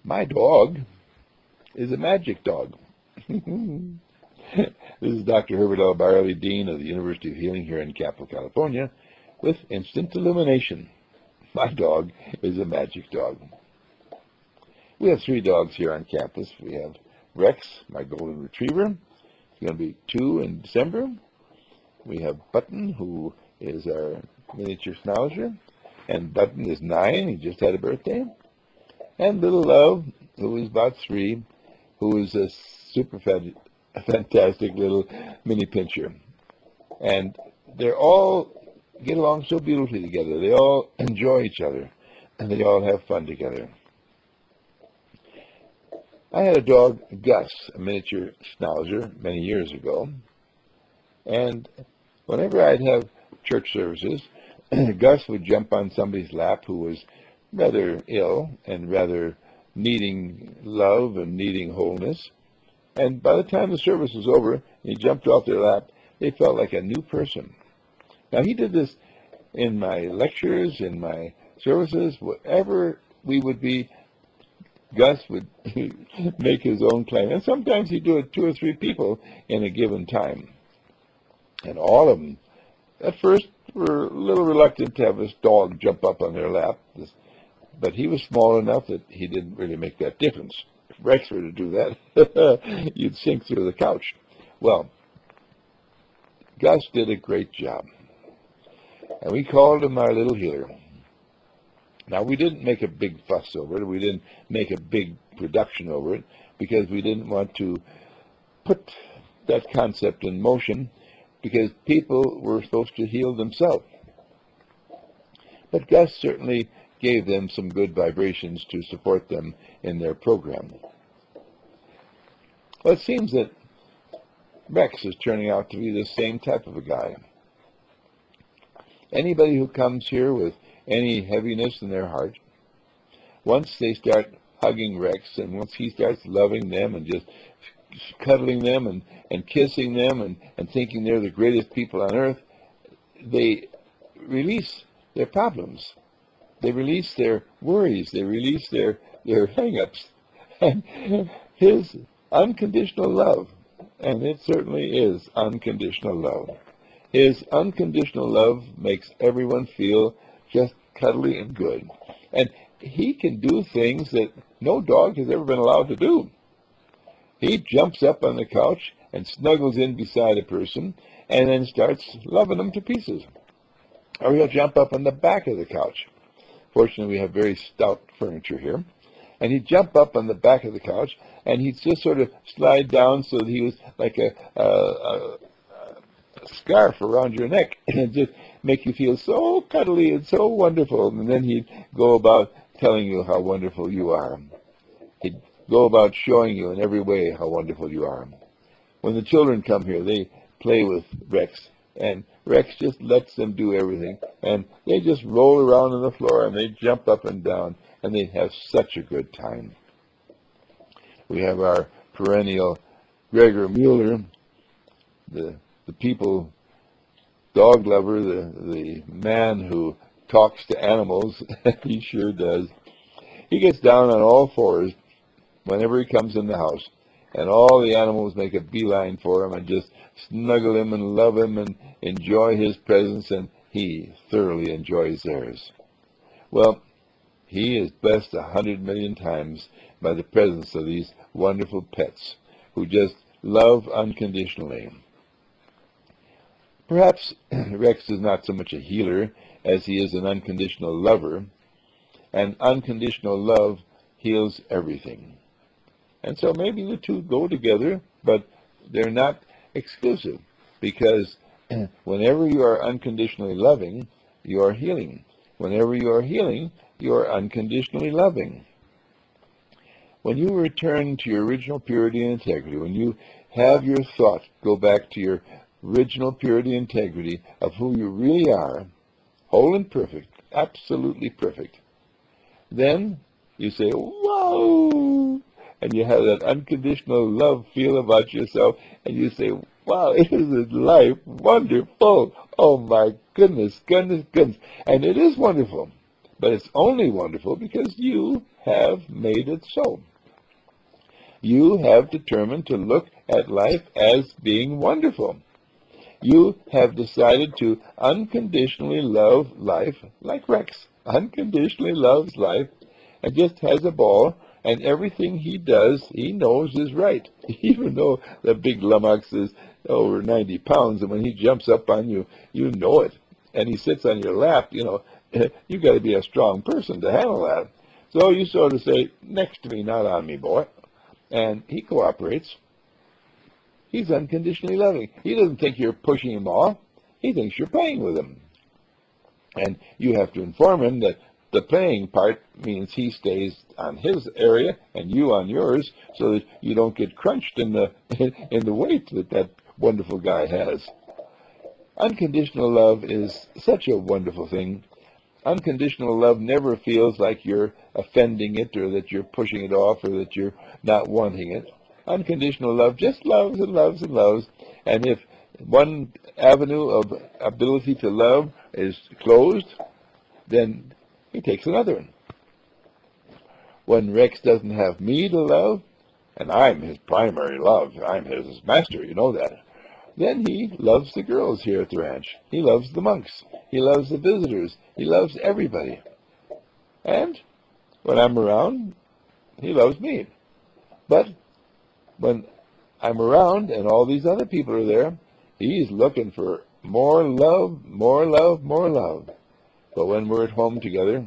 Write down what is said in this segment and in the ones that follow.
My dog is a magic dog. This is Dr. Herbert L. Byerly, Dean of the University of Healing here in Capitol, California, with Instant Illumination. My dog is a magic dog. We have 3 dogs here on campus. We have Rex, my golden retriever. He's going to be 2 in December. We have Button, who is our miniature schnauzer. And Button is 9. He just had a birthday. And Little Love, who is about 3, who is a super fantastic little mini pincher. And they all get along so beautifully together. They all enjoy each other, and they all have fun together. I had a dog, Gus, a miniature schnauzer, many years ago. And whenever I'd have church services, Gus would jump on somebody's lap who was rather ill and rather needing love and needing wholeness. And by the time the service was over, he jumped off their lap, they felt like a new person. Now, he did this in my lectures, in my services, whatever we would be, Gus would make his own claim. And sometimes he'd do it 2 or 3 people in a given time. And all of them, at first, were a little reluctant to have this dog jump up on their lap. But he was small enough that he didn't really make that difference. If Rex were to do that, you'd sink through the couch. Well, Gus did a great job. And we called him our little healer. Now, we didn't make a big fuss over it. We didn't make a big production over it because we didn't want to put that concept in motion because people were supposed to heal themselves. But Gus certainly gave them some good vibrations to support them in their program. Well, it seems that Rex is turning out to be the same type of a guy. Anybody who comes here with any heaviness in their heart, once they start hugging Rex and once he starts loving them and just cuddling them and kissing them and thinking they're the greatest people on earth, they release their problems. They release their worries. They release their hang-ups. And his unconditional love, and it certainly is unconditional love, his unconditional love makes everyone feel just cuddly and good. And he can do things that no dog has ever been allowed to do. He jumps up on the couch and snuggles in beside a person and then starts loving them to pieces. Or he'll jump up on the back of the couch. Fortunately, we have very stout furniture here. And he'd jump up on the back of the couch and he'd just sort of slide down so that he was like a scarf around your neck and just make you feel so cuddly and so wonderful. And then he'd go about telling you how wonderful you are. He'd go about showing you in every way how wonderful you are. When the children come here, they play with Rex, and Rex just lets them do everything. And they just roll around on the floor, and they jump up and down, and they have such a good time. We have our perennial Gregor Mueller, the people dog lover, the man who talks to animals. He sure does. He gets down on all fours whenever he comes in the house, and all the animals make a beeline for him and just snuggle him and love him and enjoy his presence, and he thoroughly enjoys theirs. Well, he is blessed 100 million times by the presence of these wonderful pets who just love unconditionally. Perhaps Rex is not so much a healer as he is an unconditional lover, and unconditional love heals everything. And so maybe the two go together, but they're not exclusive, because whenever you are unconditionally loving, you are healing. Whenever you are healing, you are unconditionally loving. When you return to your original purity and integrity, when you have your thought go back to your original purity and integrity of who you really are, whole and perfect, absolutely perfect, then you say, wow, and you have that unconditional love feel about yourself, and you say, wow, isn't life wonderful? Oh my goodness, goodness, goodness. And it is wonderful, But it's only wonderful because you have made it so. You have determined to look at life as being wonderful. You have decided to unconditionally love life like Rex unconditionally loves life and just has a ball, and everything he does, he knows is right, even though the big lummox is over 90 pounds, and when he jumps up on you, you know it, and he sits on your lap, you got to be a strong person to handle that. So you sort of say, next to me, not on me, boy, and he cooperates. He's unconditionally loving. He doesn't think you're pushing him off. He thinks you're playing with him. And you have to inform him that the playing part means he stays on his area and you on yours, so that you don't get crunched in the in the weight that wonderful guy has. Unconditional love is such a wonderful thing. Unconditional love never feels like you're offending it or that you're pushing it off or that you're not wanting it. Unconditional love just loves and loves and loves. And if one avenue of ability to love is closed, then he takes another one. When Rex doesn't have me to love, and I'm his primary love, I'm his master, you know that, then he loves the girls here at the ranch. He loves the monks. He loves the visitors. He loves everybody. And when I'm around, he loves me. But when I'm around and all these other people are there, he's looking for more love, more love, more love. But when we're at home together,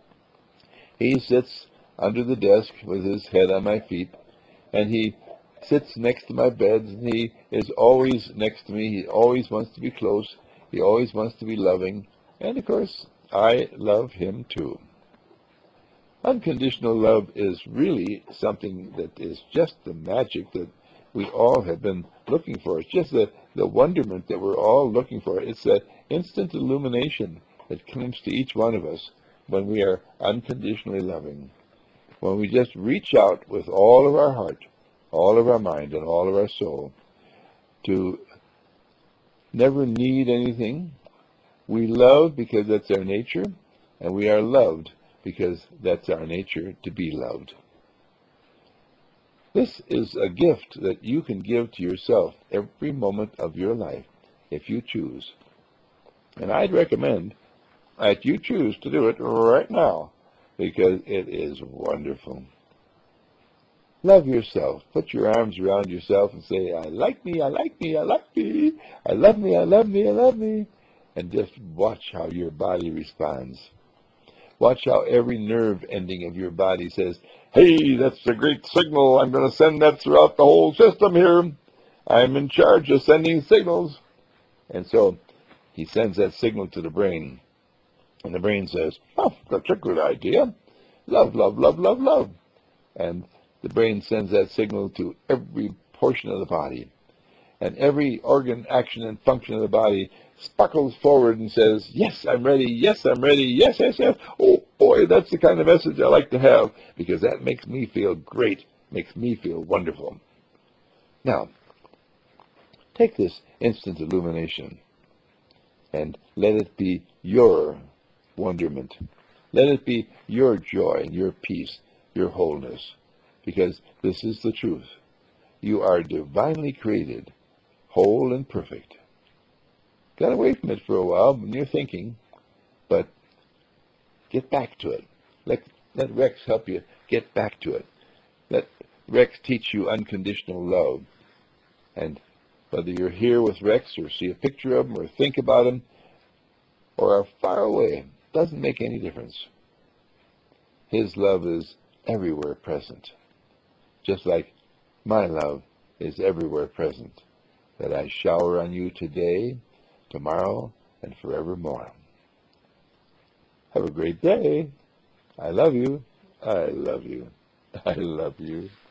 he sits under the desk with his head on my feet, and he sits next to my bed, and he is always next to me. He always wants to be close. He always wants to be loving. And, of course, I love him too. Unconditional love is really something that is just the magic that we all have been looking for. It's just the wonderment that we're all looking for. It's that instant illumination that comes to each one of us when we are unconditionally loving. When we just reach out with all of our heart, all of our mind, and all of our soul to never need anything. We love because that's our nature, and we are loved because that's our nature to be loved. This is a gift that you can give to yourself every moment of your life if you choose. And I'd recommend that you choose to do it right now because it is wonderful. Love yourself. Put your arms around yourself and say, I like me, I like me, I like me. I love me, I love me, I love me. And just watch how your body responds. Watch how every nerve ending of your body says, hey, that's a great signal. I'm going to send that throughout the whole system here. I'm in charge of sending signals. And so he sends that signal to the brain. And the brain says, oh, that's a good idea. Love, love, love, love, love. And the brain sends that signal to every portion of the body. And every organ, action, and function of the body sparkles forward and says, yes, I'm ready, yes, I'm ready, yes, yes, yes. Oh, boy, that's the kind of message I like to have, because that makes me feel great, makes me feel wonderful. Now, take this instant illumination and let it be your wonderment. Let it be your joy, your peace, your wholeness, because this is the truth. You are divinely created, whole and perfect. Got away from it for a while when you're thinking, but get back to it. Let Rex help you get back to it. Let Rex teach you unconditional love. And whether you're here with Rex or see a picture of him or think about him or are far away, doesn't make any difference. His love is everywhere present, just like my love is everywhere present, that I shower on you today, tomorrow, and forevermore. Have a great day. I love you. I love you. I love you.